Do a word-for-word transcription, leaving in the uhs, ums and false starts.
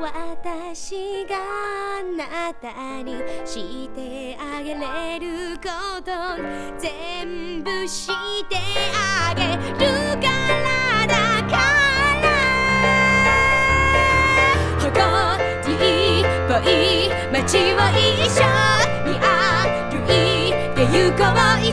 私があなたにしてあげれること全部してあげるからだから誇りっぽい街を一緒に歩いて行こう